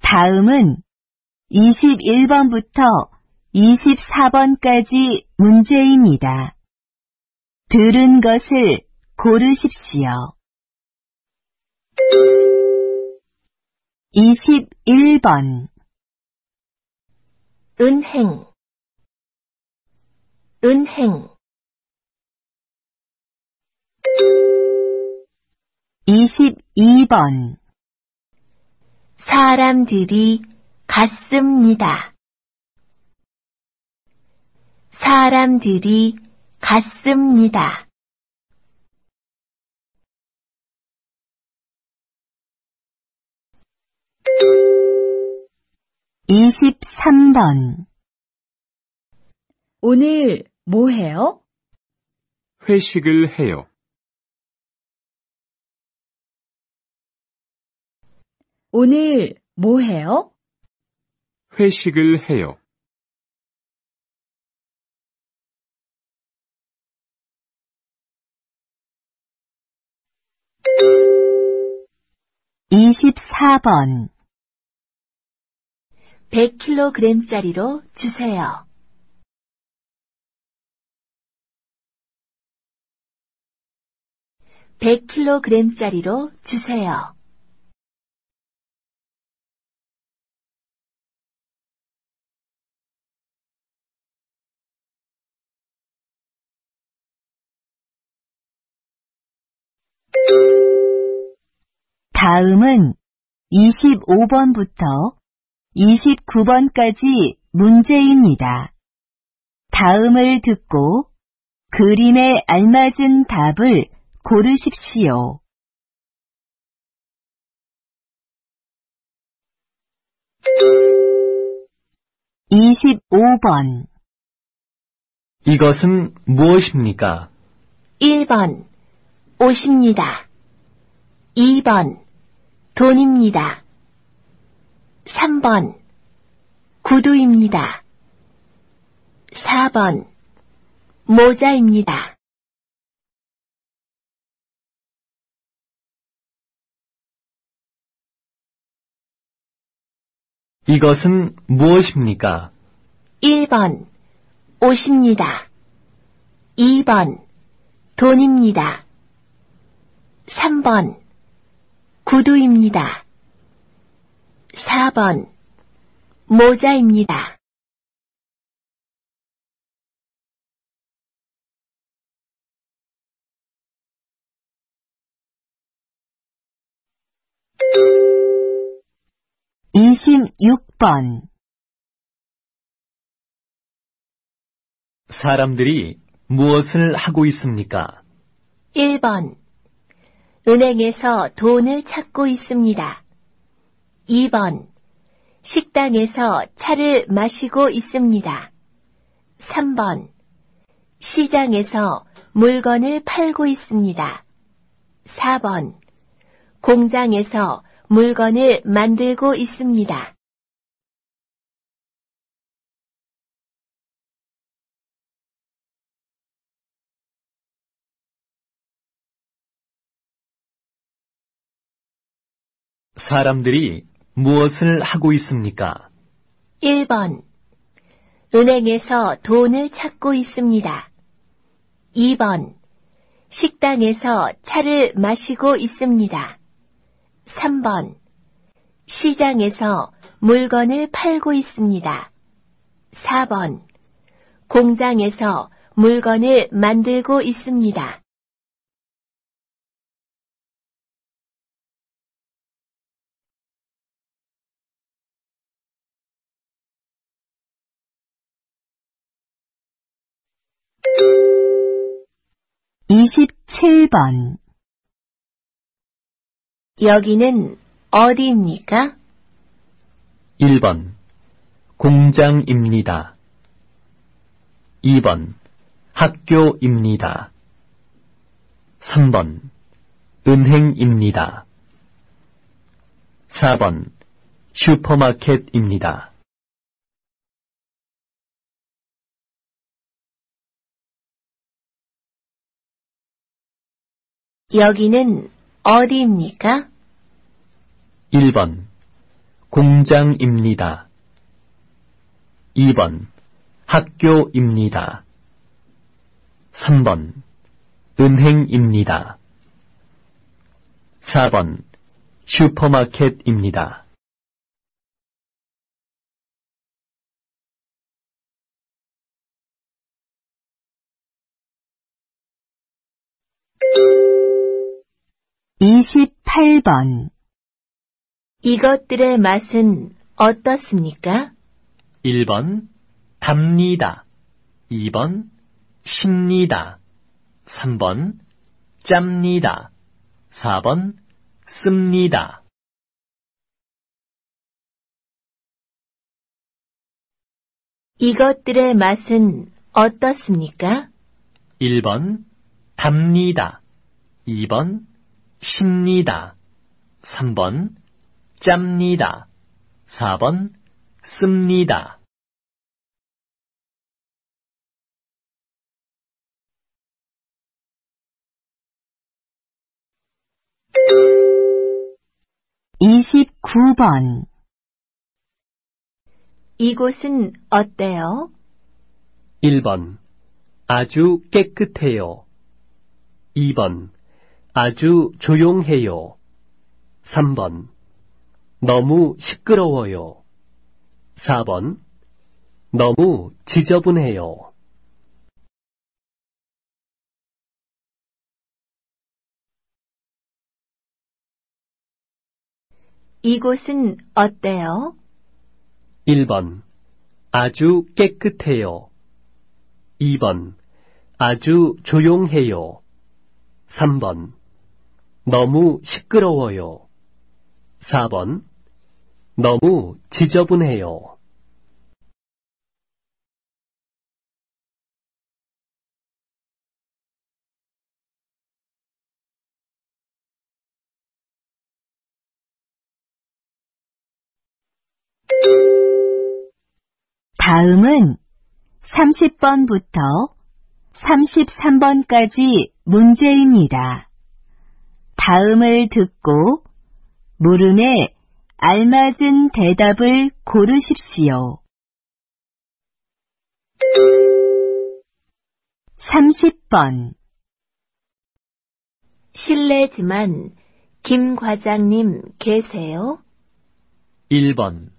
다음은 21번부터 24번까지 문제입니다. 들은 것을 고르십시오. 21번 은행, 은행. 22번 사람들이 갔습니다. 사람들이 갔습니다. 23번 오늘 뭐 해요? 회식을 해요. 오늘 뭐 해요? 회식을 해요. 24번 100kg짜리로 주세요. 100kg짜리로 주세요. '다음은 25번부터 29번까지 문제입니다. 다음을 듣고 그림에 알맞은 답을 고르십시오. 25번 이것은 무엇입니까? 1번 옷입니다. 2번 돈입니다. 3번 구두입니다. 4번 모자입니다. 이것은 무엇입니까? 1번 옷입니다. 2번 돈입니다. 3번 구두입니다. 4번 모자입니다. 26번 사람들이 무엇을 하고 있습니까? 1번 은행에서 돈을 찾고 있습니다. 2번 식당에서 차를 마시고 있습니다. 3번 시장에서 물건을 팔고 있습니다. 4번 공장에서 물건을 만들고 있습니다. '사람들이 무엇을 하고 있습니까? 1번 은행에서 돈을 찾고 있습니다. 2번 식당에서 차를 마시고 있습니다. 3번 시장에서 물건을 팔고 있습니다. 4번 공장에서 물건을 만들고 있습니다. 27번 여기는 어디입니까? 1번 공장입니다. 2번 학교입니다. 3번 은행입니다. 4번 슈퍼마켓입니다. 여기는 어디입니까? 1번 공장입니다. 2번 학교입니다. 3번 은행입니다. 4번 슈퍼마켓입니다. (28번) 이것들의 맛은 어떻습니까? 1번 답니다. 2번 십니다. 3번 짭니다. 4번 씁니다. 이것들의 맛은 어떻습니까? 1번 답니다. 2번 십니다. 3번 짭니다. 4번 씁니다. (29번) 이곳은 어때요? 1번 아주 깨끗해요. 2번 아주 조용해요. 3번 너무 시끄러워요. 4번 너무 지저분해요. 이곳은 어때요? 1번 아주 깨끗해요. 2번 아주 조용해요. 3번 너무 시끄러워요. 4번 너무 지저분해요. 다음은 30번부터 33번까지 문제입니다. 다음을 듣고 물음에 알맞은 대답을 고르십시오. 30번 실례지만 김 과장님 계세요? 1번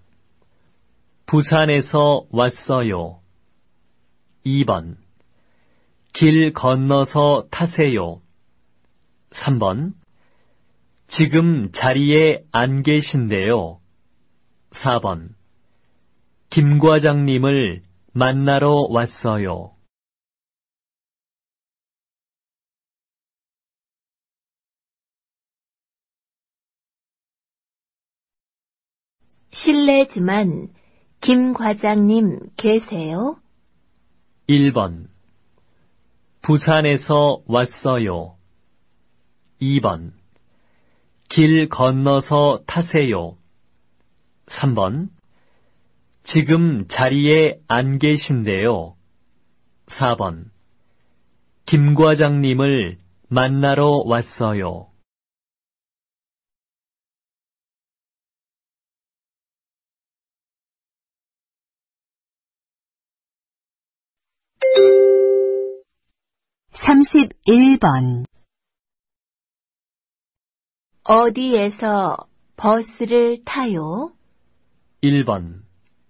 부산에서 왔어요. 2번 길 건너서 타세요. 3번 지금 자리에 안 계신데요. 4번 김 과장님을 만나러 왔어요. 실례지만 김 과장님 계세요? 1번 부산에서 왔어요. 2번 길 건너서 타세요. 3번 지금 자리에 안 계신데요. 4번 김 과장님을 만나러 왔어요. (31번) 어디에서 버스를 타요? 1번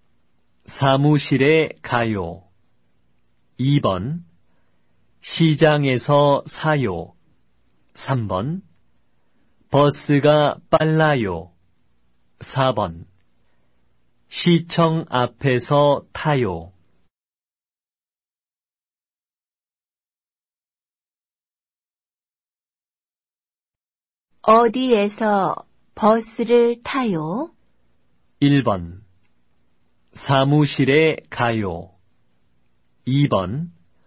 사무실에 가요. 2번 시장에서 사요. 3번 버스가 빨라요. 4번 시청 앞에서 타요. 어디에서 버스를 타요? 1번 사무실에 가요. 2번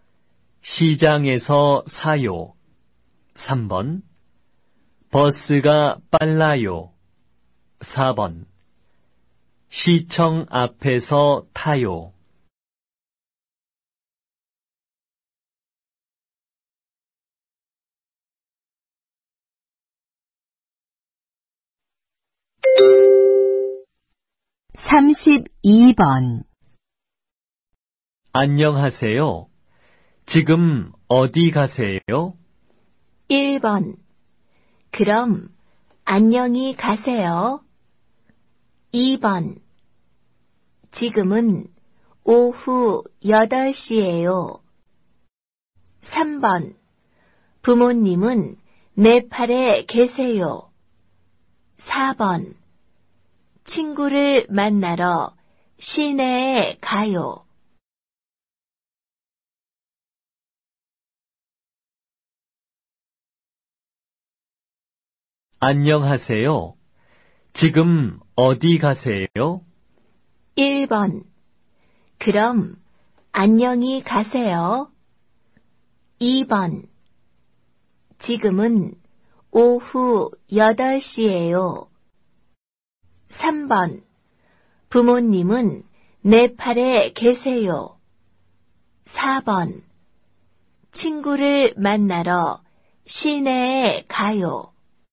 시장에서 사요. 3번 버스가 빨라요. 4번 시청 앞에서 타요. 32번. 안녕하세요. 지금 어디 가세요? 1번. 그럼 안녕히 가세요. 2번. 지금은 오후 8시예요. 3번. 부모님은 네팔에 계세요. 4번. 친구를 만나러 시내에 가요. 안녕하세요. 지금 어디 가세요? 1번. 그럼 안녕히 가세요. 2번. 지금은 오후 8시예요. 3번. 부모님은 네팔에 계세요. 4번. 친구를 만나러 시내에 가요.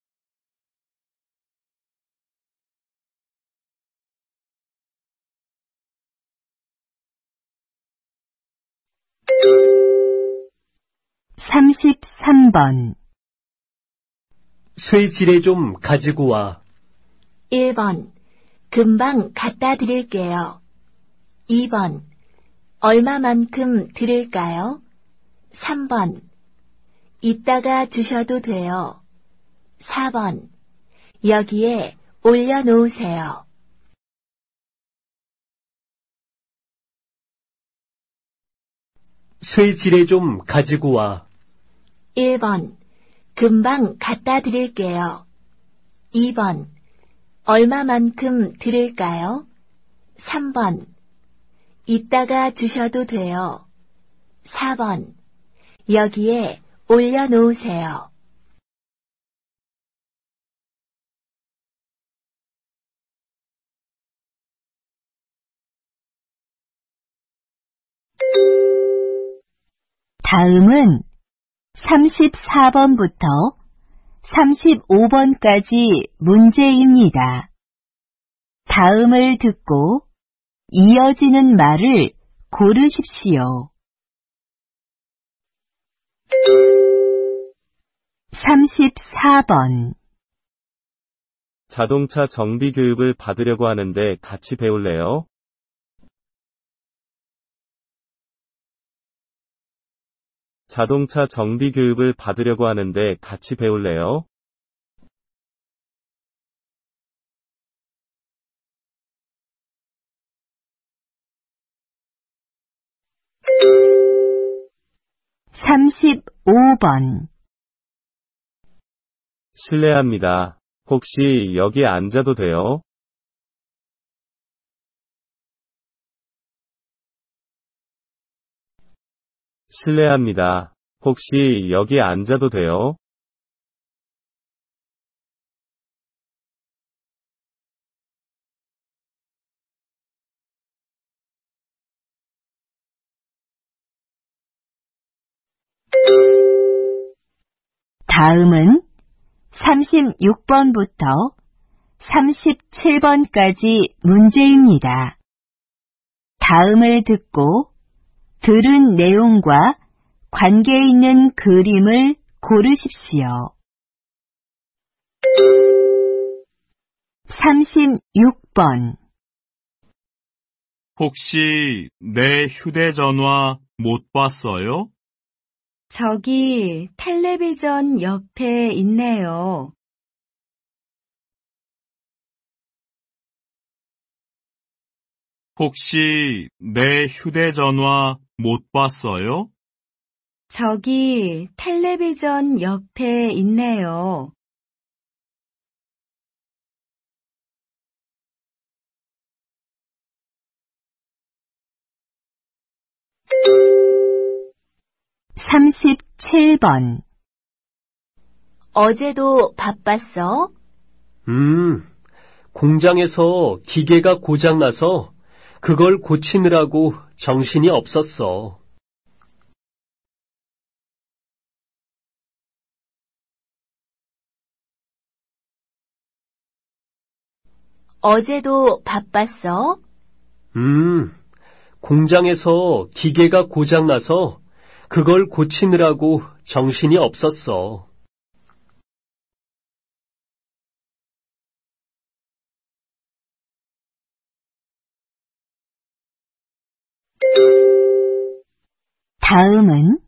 삼십삼 번. 쇠지뢰 좀 가지고 와. 1번. 금방 갖다 드릴게요. 2번. 얼마만큼 드릴까요? 3번. 이따가 주셔도 돼요. 4번. 여기에 올려놓으세요. 쇠지뢰 좀 가지고 와. 1번. 금방 갖다 드릴게요. 2번. 얼마만큼 드릴까요? 3번. 이따가 주셔도 돼요. 4번. 여기에 올려놓으세요. 다음은 34번부터 35번까지 문제입니다. 다음을 듣고 이어지는 말을 고르십시오. 34번. 자동차 정비 교육을 받으려고 하는데 같이 배울래요? 자동차 정비 교육을 받으려고 하는데 같이 배울래요? 35번. 실례합니다. 혹시 여기 앉아도 돼요? 실례합니다. 혹시 여기 앉아도 돼요? '다음은 36번부터 37번까지 문제입니다. 다음을 듣고 들은 내용과 관계 있는 그림을 고르십시오. 36번. 혹시 내 휴대전화 못 봤어요? 저기 텔레비전 옆에 있네요. 혹시 내 휴대전화 못 봤어요? 저기 텔레비전 옆에 있네요. 37번. 어제도 바빴어? 공장에서 기계가 고장나서 그걸 고치느라고 정신이 없었어. 어제도 바빴어? 공장에서 기계가 고장나서 그걸 고치느라고 정신이 없었어. 다음은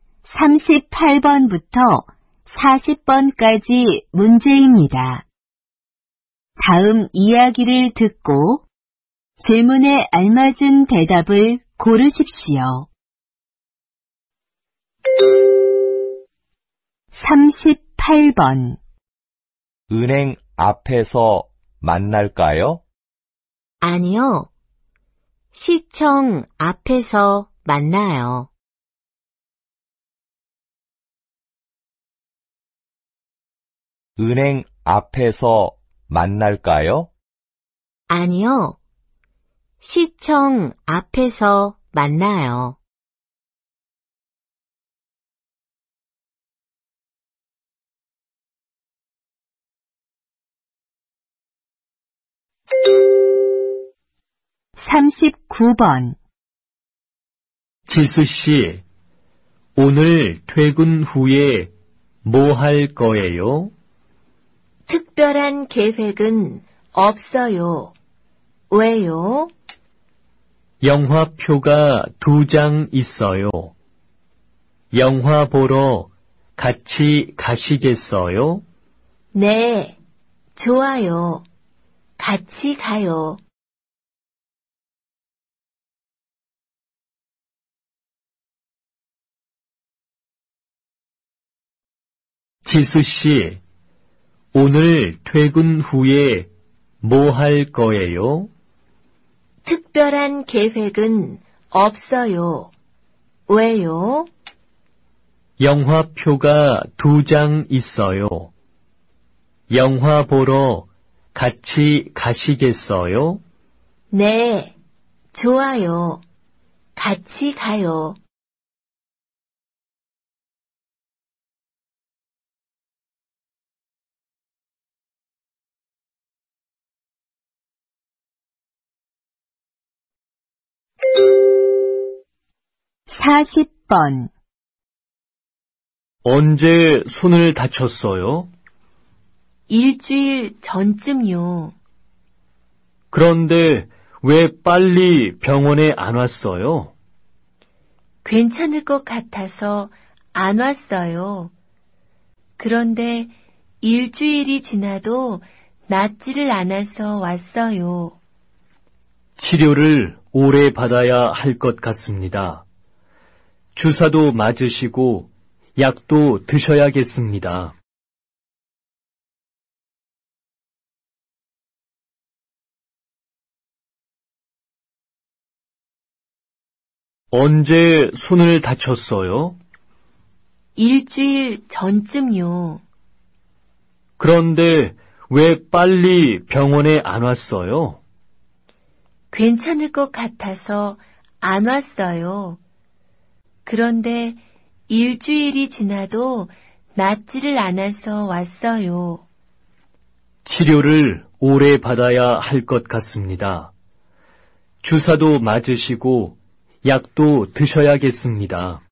38번부터 40번까지 문제입니다. 다음 이야기를 듣고 질문에 알맞은 대답을 고르십시오. 38번. 은행 앞에서 만날까요? 아니요. 시청 앞에서 만나요. 은행 앞에서 만날까요? 아니요. 시청 앞에서 만나요. 39번. 지수 씨, 오늘 퇴근 후에 뭐 할 거예요? 특별한 계획은 없어요. 왜요? 영화표가 2장 있어요. 영화 보러 같이 가시겠어요? 네, 좋아요. 같이 가요. 지수 씨, 오늘 퇴근 후에 뭐 할 거예요? 특별한 계획은 없어요. 왜요? 영화표가 2장 있어요. 영화 보러 같이 가시겠어요? 네, 좋아요. 같이 가요. 40번. 언제 손을 다쳤어요? 일주일 전쯤요. 그런데 왜 빨리 병원에 안 왔어요? 괜찮을 것 같아서 안 왔어요. 그런데 일주일이 지나도 낫지를 않아서 왔어요. 치료를 오래 받아야 할 것 같습니다. 주사도 맞으시고 약도 드셔야겠습니다. 언제 손을 다쳤어요? 일주일 전쯤요. 그런데 왜 빨리 병원에 안 왔어요? 괜찮을 것 같아서 안 왔어요. 그런데 일주일이 지나도 낫지를 않아서 왔어요. 치료를 오래 받아야 할 것 같습니다. 주사도 맞으시고 약도 드셔야겠습니다.